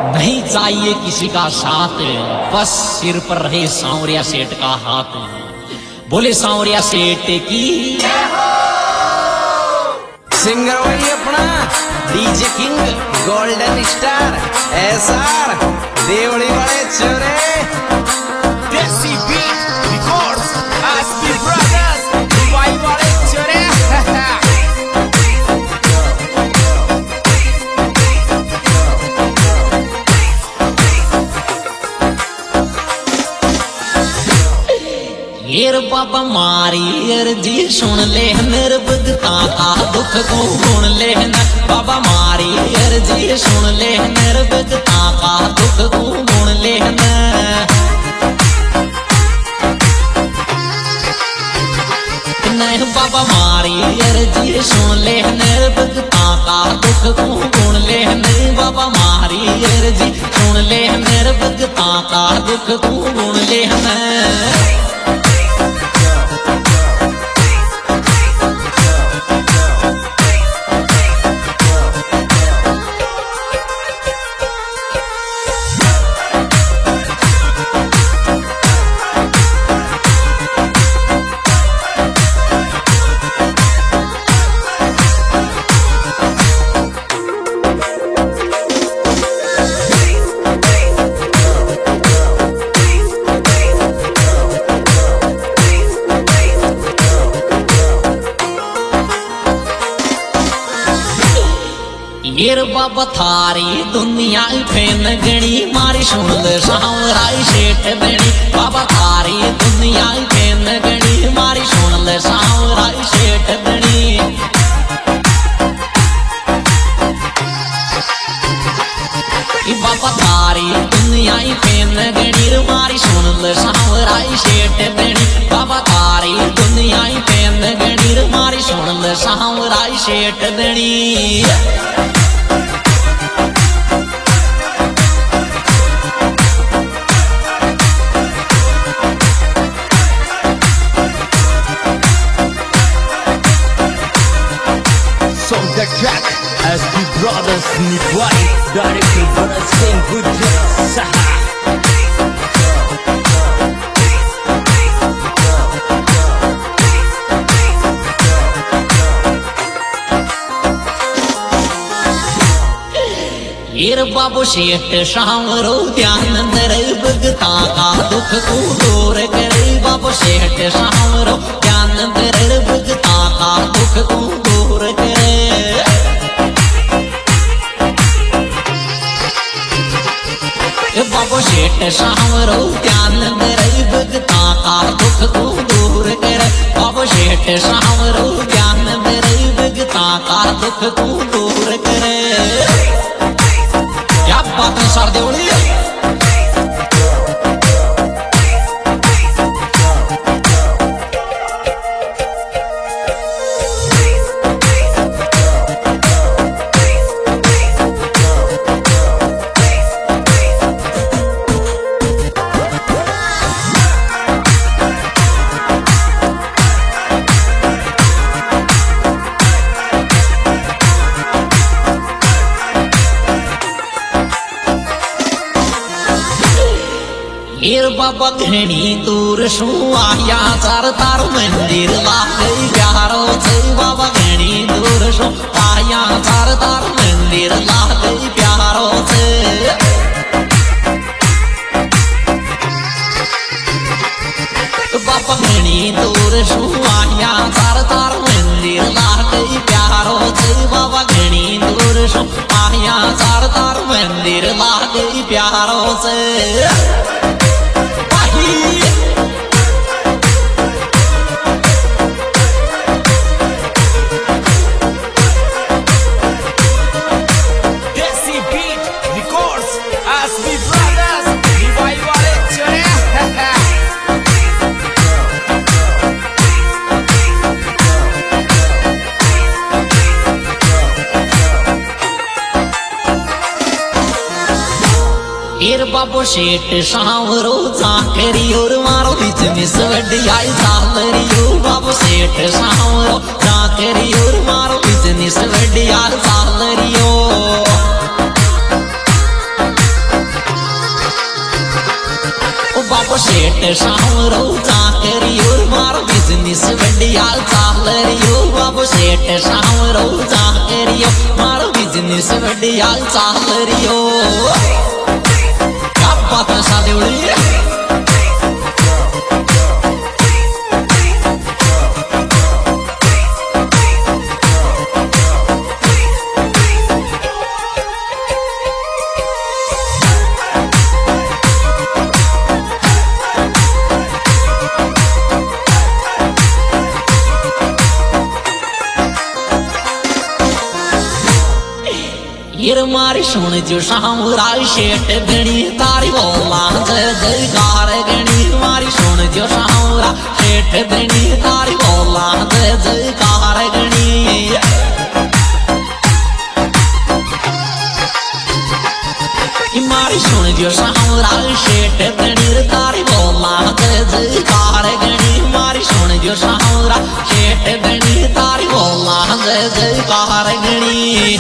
नहीं चाहिए किसी का साथ, बस सिर पर रहे सांवरिया सेठ का हाथ। बोले सांवरिया सेठ की सिंगर वही अपना DJ king golden star SR Devdi वाले छोरे desi beat records SP brothers Dubai वाले छोरे। येर बाबा मारी अर्जी सुन ले, मेरे भगता का दुख को सुन ले न। बाबा मारी अर्जी सुन ले, मेरे भगता का दुख को सुन ले न। नहीं बाबा मारी अर्जी सुन ले, मेरे भगता का दुख को सुन ले। नहीं बाबा मारी अर्जी सुन ले, मेरे भगता का दुख को सुन ले न। येर बाबा थारी दुनिया फेन गणी, मारी सुन ले सांवराई सेठ बनी। बाबा थारी दुनिया फेन गणी, मारी सुन ले सांवराई सेठ बनी। बाबा थारी दुनिया फेन गणी, मारी सुन ले सांवराई सेठ बनी। बाबा थारी दुनिया फेन गणी, मारी सुन ले सांवराई सेठ बनी। Song the track SB Brothers Nipai Director Bharat Singh Gujarat Saha। येर बाबू सेठ सांवरो ध्यान धरे, भगता का दुख को दूर करे। बाबू सेठ सांवरो ध्यान धरे, भगता का दुख को दूर करे। बाबू सेठ सांवरो ध्यान धरे, भगता का दुख को दूर करे। बाबू सेठ सांवरो ध्यान धरे, भगता का दुख को दूर करे। क्या बात है सर देवड़ी। येर बाबा घणी दूर सु आया, चार तार मंदिर लागे प्यारो से। बाबा घणी दूर सु आया, चार तार मंदिर लागे प्यारो से। बाबा घणी दूर सु आया, चार तार मंदिर लागे प्यारो से। बाबा घणी दूर सु आया, चार तार मंदिर लागे प्यारो से। Desi beat records SP brothers Dubai वाले छोरे। येर बाबू सेठ सांवरो जाकरी और मारो बीच में सवडी आई सालरियो। बाबू सेठ सांवरो जाकरी और मारो बीच में सवडी आई सालरियो। सेठ सामरो चाकरियो मारो बिजनेस बढ़िया चाल रियो बाबू सेठ सामरो चाकरियो मारो बिजनेस बढ़िया चाल रियो क्या बात है सादेवड़ी हीर मारी सुन जो सामुराई सेठ गणी तारी बोला जय जयकार गणी मारी सुन जो सामुरा सेठ गणी तारी बोला जय जयकार गणी मारी सुन जो सामुराई सेठ गणी तारी बोला जय जयकार गणी मारी सुन जो सामुरा सेठ गणी तारी बोला जय जयकार गणी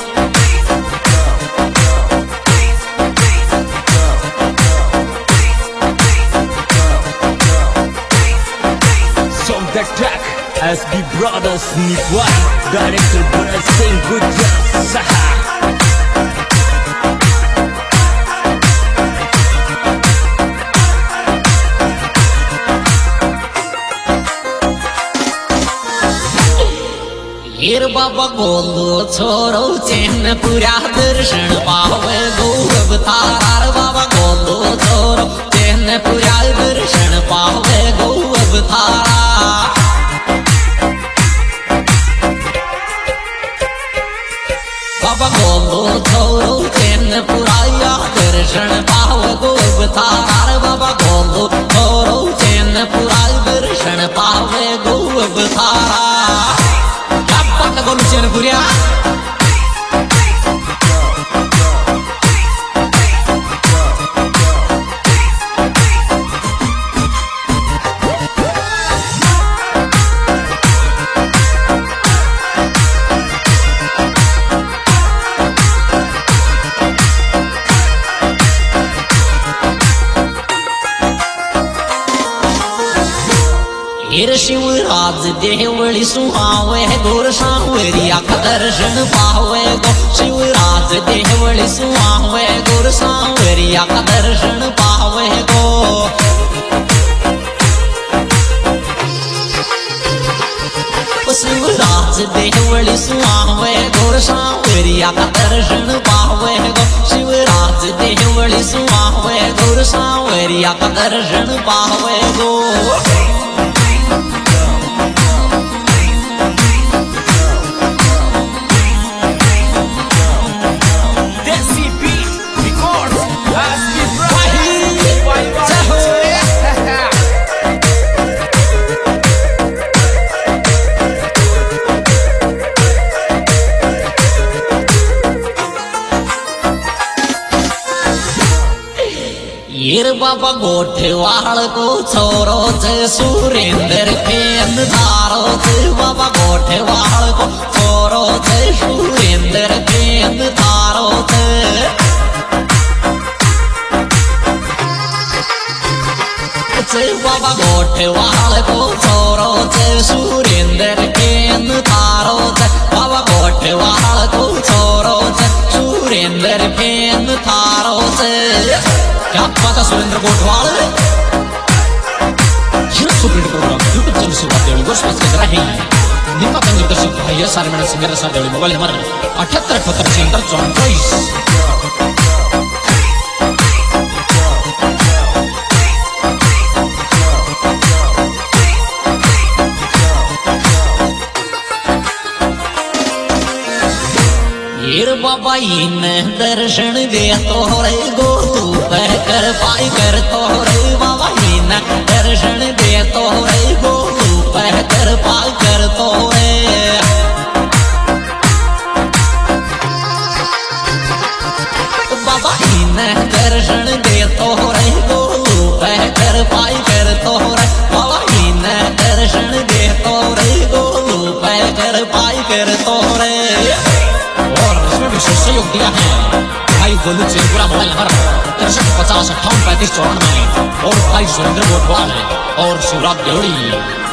The track SB Brothers Network, director Bharat Singh Gujjar Saha. हीर बाबा गोलू छोरो चैन पूरा दर्शन पावे गो अवतार बाबा गोलू छोरो चैन पूरा दर्शन पावे गो अवतारा बाबा गोलू छोरो चैन पुराया दर्शन पावे गो अवतार बाबा गोलू छोरो चैन पुराय दर्शन पावे गो अवतारा गोलू चैन पुरिया हीर शिवराज देवळी सुहावे गोर सांवरिया का दर्शन पावे गो शिवराज देवळी सुहावे गोर सांवरिया का दर्शन पावे गो शिवराज देवळी सुहावे गोर सांवरिया का दर्शन पावे गो शिवराज देवळी सुहावे गोर सांवरिया का दर्शन पावे गो हीर बाबा गोठवाल को छोरो जय सुरेंद्र फेन धारो जय बाबा गोठवाल को छोरो जय सुरेंद्र फेन धारो जय बाबा गोठवाल को छोरो जय सुरेंद्र फेन धारो जय बाबा गोठवाल को छोरो जय सुरेंद्र फेन धारो जय क्या पता Surendra Gothwal supreme program YouTube channel से बातें गोष्ठ कर रहे हैं निम्न निर्देशक भैया सारे मेरे से मेरे साथ मोबाइल नंबर 78 हीर बाबा इन दर्शन दे तोरे गो तू पह कर पाई कर तोरे बाबा इन दर्शन दे तोरे गो तू पह कर पाई कर तोरे बाबा इन दर्शन दे तोरे गो तू पह कर पाई कर तोरे बाबा इन दर्शन दे तोरे गो तू पह कर पाई कर तोरे सहयोग दिया है भाई गोलू चेपुरा मोबाइल नंबर 6350583594 और भाई सुरेंद्र गोठवाल और शिवराज देवड़ी।